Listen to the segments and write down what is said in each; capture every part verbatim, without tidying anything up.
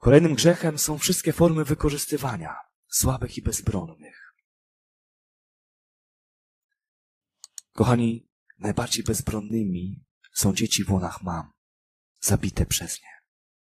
Kolejnym grzechem są wszystkie formy wykorzystywania słabych i bezbronnych. Kochani, najbardziej bezbronnymi są dzieci w łonach mam, zabite przez nie.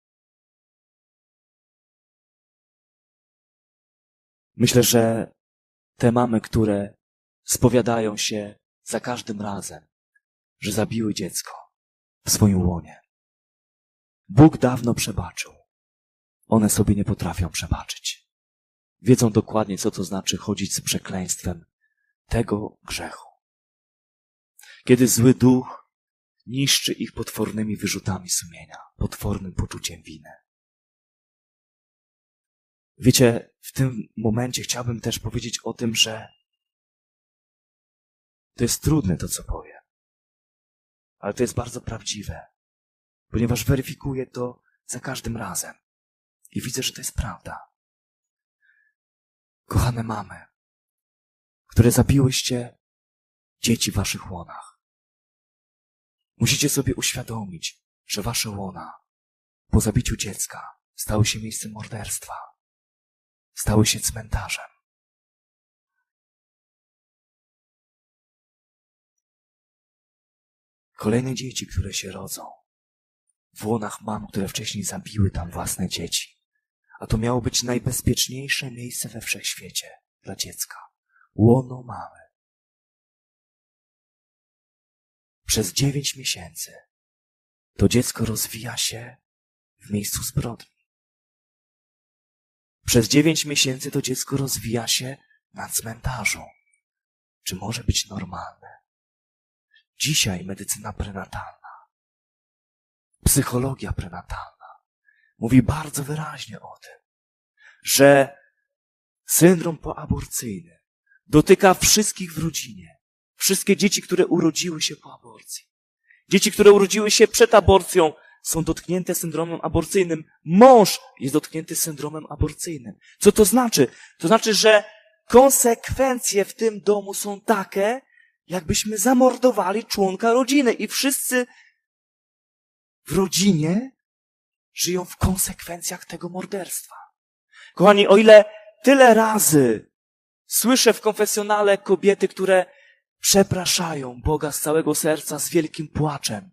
Myślę, że te mamy, które spowiadają się za każdym razem, że zabiły dziecko w swoim łonie, Bóg dawno przebaczył. One sobie nie potrafią przebaczyć. Wiedzą dokładnie, co to znaczy chodzić z przekleństwem tego grzechu. Kiedy zły duch niszczy ich potwornymi wyrzutami sumienia, potwornym poczuciem winy. Wiecie, w tym momencie chciałbym też powiedzieć o tym, że to jest trudne to, co powiem, ale to jest bardzo prawdziwe, ponieważ weryfikuję to za każdym razem i widzę, że to jest prawda. Kochane mamy, które zabiłyście dzieci w waszych łonach, musicie sobie uświadomić, że wasze łona po zabiciu dziecka stały się miejscem morderstwa, stały się cmentarzem. Kolejne dzieci, które się rodzą w łonach mam, które wcześniej zabiły tam własne dzieci, a to miało być najbezpieczniejsze miejsce we wszechświecie dla dziecka. Łono mamy. Przez dziewięć miesięcy to dziecko rozwija się w miejscu zbrodni. Przez dziewięć miesięcy to dziecko rozwija się na cmentarzu. Czy może być normalne? Dzisiaj medycyna prenatalna, psychologia prenatalna mówi bardzo wyraźnie o tym, że syndrom poaborcyjny dotyka wszystkich w rodzinie. Wszystkie dzieci, które urodziły się po aborcji. Dzieci, które urodziły się przed aborcją, są dotknięte syndromem aborcyjnym. Mąż jest dotknięty syndromem aborcyjnym. Co to znaczy? To znaczy, że konsekwencje w tym domu są takie, jakbyśmy zamordowali członka rodziny i wszyscy w rodzinie żyją w konsekwencjach tego morderstwa. Kochani, o ile tyle razy słyszę w konfesjonale kobiety, które przepraszają Boga z całego serca, z wielkim płaczem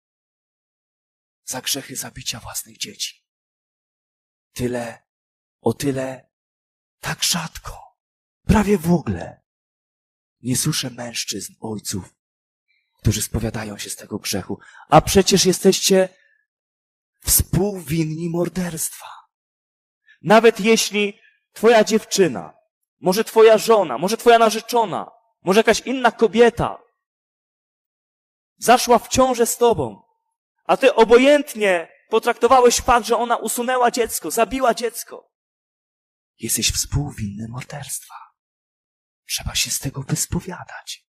za grzechy zabicia własnych dzieci. Tyle, o tyle, tak rzadko, prawie w ogóle nie słyszę mężczyzn, ojców, którzy spowiadają się z tego grzechu. A przecież jesteście współwinni morderstwa. Nawet jeśli twoja dziewczyna, może twoja żona, może twoja narzeczona, może jakaś inna kobieta zaszła w ciążę z tobą, a ty obojętnie potraktowałeś fakt, że ona usunęła dziecko, zabiła dziecko. Jesteś współwinny morderstwa. Trzeba się z tego wyspowiadać.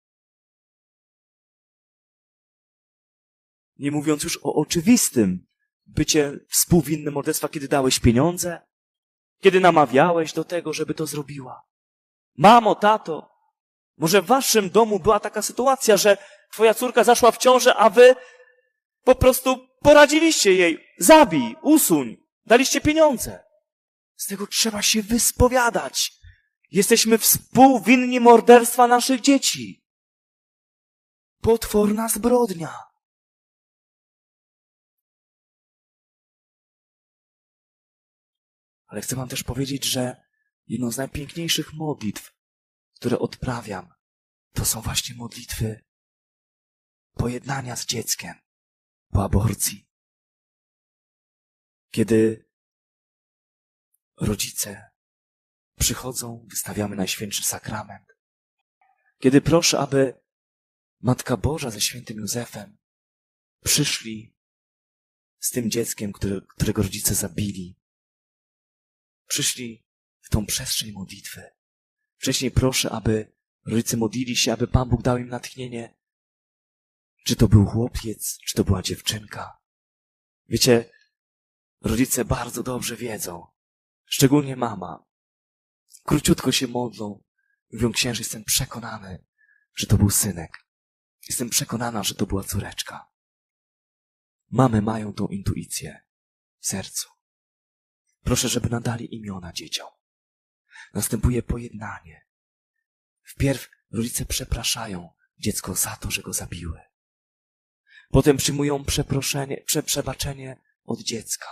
Nie mówiąc już o oczywistym bycie współwinnym morderstwa, kiedy dałeś pieniądze, kiedy namawiałeś do tego, żeby to zrobiła. Mamo, tato, może w waszym domu była taka sytuacja, że twoja córka zaszła w ciążę, a wy po prostu poradziliście jej. Zabij, usuń, daliście pieniądze. Z tego trzeba się wyspowiadać. Jesteśmy współwinni morderstwa naszych dzieci. Potworna zbrodnia. Ale chcę wam też powiedzieć, że jedną z najpiękniejszych modlitw, które odprawiam, to są właśnie modlitwy pojednania z dzieckiem po aborcji. Kiedy rodzice przychodzą, wystawiamy Najświętszy Sakrament. Kiedy proszę, aby Matka Boża ze świętym Józefem przyszli z tym dzieckiem, które, którego rodzice zabili. Przyszli w tą przestrzeń modlitwy. Wcześniej proszę, aby rodzice modlili się, aby Pan Bóg dał im natchnienie. Czy to był chłopiec, czy to była dziewczynka. Wiecie, rodzice bardzo dobrze wiedzą, szczególnie mama. Króciutko się modlą. Mówią, księże, jestem przekonany, że to był synek. Jestem przekonana, że to była córeczka. Mamy mają tą intuicję w sercu. Proszę, żeby nadali imiona dzieciom. Następuje pojednanie. Wpierw rodzice przepraszają dziecko za to, że go zabiły. Potem przyjmują przeproszenie, prze, przebaczenie od dziecka.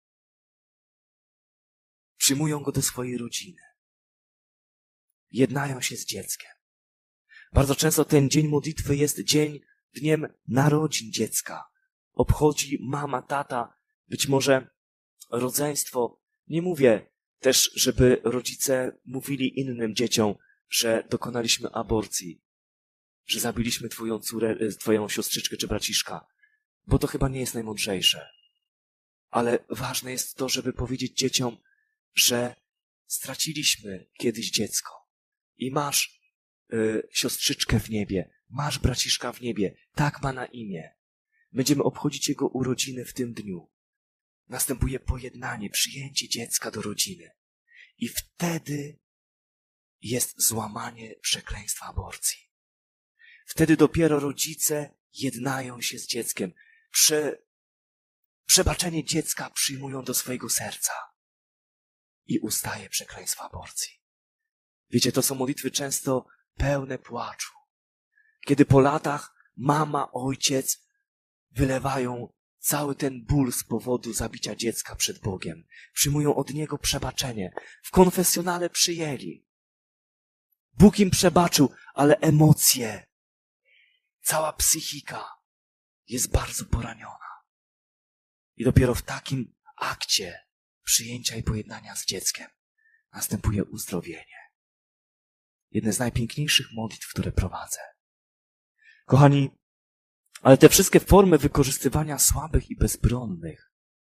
Przyjmują go do swojej rodziny. Jednają się z dzieckiem. Bardzo często ten dzień modlitwy jest dzień, dniem narodzin dziecka. Obchodzi mama, tata, być może rodzeństwo. Nie mówię też, żeby rodzice mówili innym dzieciom, że dokonaliśmy aborcji, że zabiliśmy twoją córę, twoją siostrzyczkę czy braciszka, bo to chyba nie jest najmądrzejsze. Ale ważne jest to, żeby powiedzieć dzieciom, że straciliśmy kiedyś dziecko i masz y, siostrzyczkę w niebie, masz braciszka w niebie, tak ma na imię. Będziemy obchodzić jego urodziny w tym dniu. Następuje pojednanie, przyjęcie dziecka do rodziny. I wtedy jest złamanie przekleństwa aborcji. Wtedy dopiero rodzice jednają się z dzieckiem. Prze... Przebaczenie dziecka przyjmują do swojego serca. I ustaje przekleństwo aborcji. Wiecie, to są modlitwy często pełne płaczu. Kiedy po latach mama, ojciec wylewają cały ten ból z powodu zabicia dziecka przed Bogiem. Przyjmują od Niego przebaczenie. W konfesjonale przyjęli. Bóg im przebaczył, ale emocje, cała psychika jest bardzo poraniona. I dopiero w takim akcie przyjęcia i pojednania z dzieckiem następuje uzdrowienie. Jedne z najpiękniejszych modlitw, które prowadzę. Kochani, ale te wszystkie formy wykorzystywania słabych i bezbronnych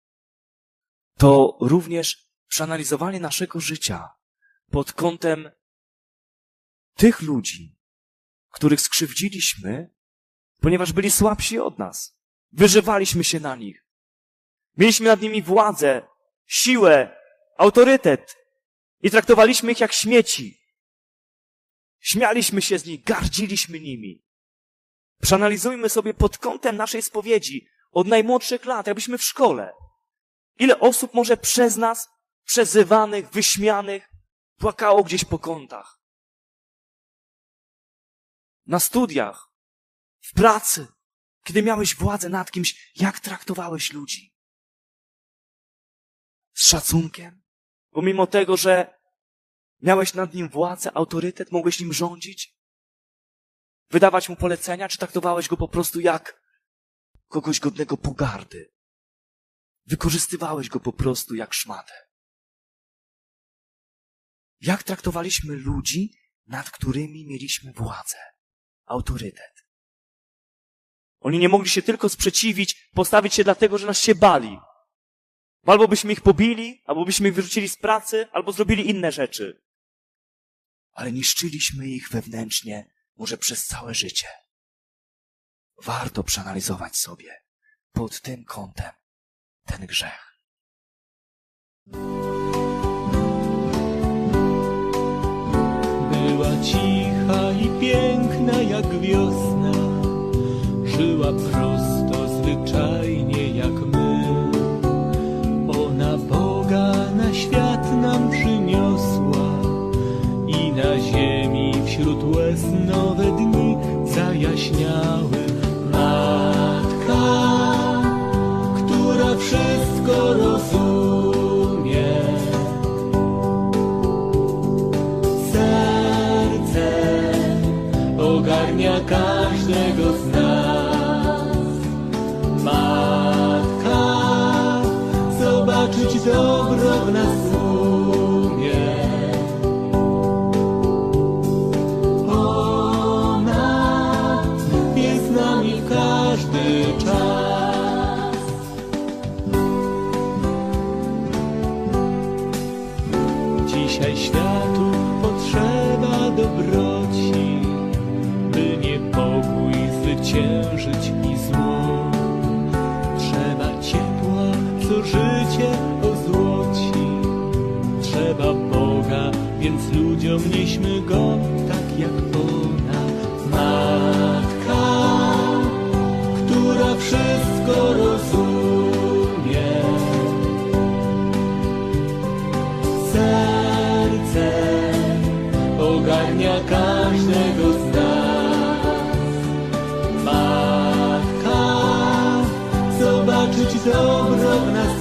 to również przeanalizowanie naszego życia pod kątem tych ludzi, których skrzywdziliśmy, ponieważ byli słabsi od nas. Wyżywaliśmy się na nich. Mieliśmy nad nimi władzę, siłę, autorytet i traktowaliśmy ich jak śmieci. Śmialiśmy się z nich, gardziliśmy nimi. Przeanalizujmy sobie pod kątem naszej spowiedzi od najmłodszych lat, jakbyśmy w szkole. Ile osób może przez nas, przezywanych, wyśmianych, płakało gdzieś po kątach. Na studiach, w pracy, kiedy miałeś władzę nad kimś, jak traktowałeś ludzi? Z szacunkiem? Bo mimo tego, że miałeś nad nim władzę, autorytet, mogłeś nim rządzić? Wydawać mu polecenia, czy traktowałeś go po prostu jak kogoś godnego pogardy? Wykorzystywałeś go po prostu jak szmatę. Jak traktowaliśmy ludzi, nad którymi mieliśmy władzę, autorytet? Oni nie mogli się tylko sprzeciwić, postawić się dlatego, że nas się bali. Albo byśmy ich pobili, albo byśmy ich wyrzucili z pracy, albo zrobili inne rzeczy. Ale niszczyliśmy ich wewnętrznie, może przez całe życie. Warto przeanalizować sobie pod tym kątem ten grzech. Była cicha i piękna jak wiosna, żyła prosto, zwyczajnie jak my. Ona Boga na świat nam przyniosła i na ziemi wśród łez nowe dni zajaśniały. Matka, która wszystko rozumie, sercem ogarnia każdego z nas. Matka, zobaczyć dobro w nas umie. Ona jest z nami w każdy czas. Dzisiaj światu potrzeba dobroci, by niepokój zwyciężyć i zło. Trzeba ciepła, co życie ozłoci. Trzeba Boga, więc ludziom nieśmy Go tak jak ona. Matka, która wszystko rozumie, czynić dobro w nas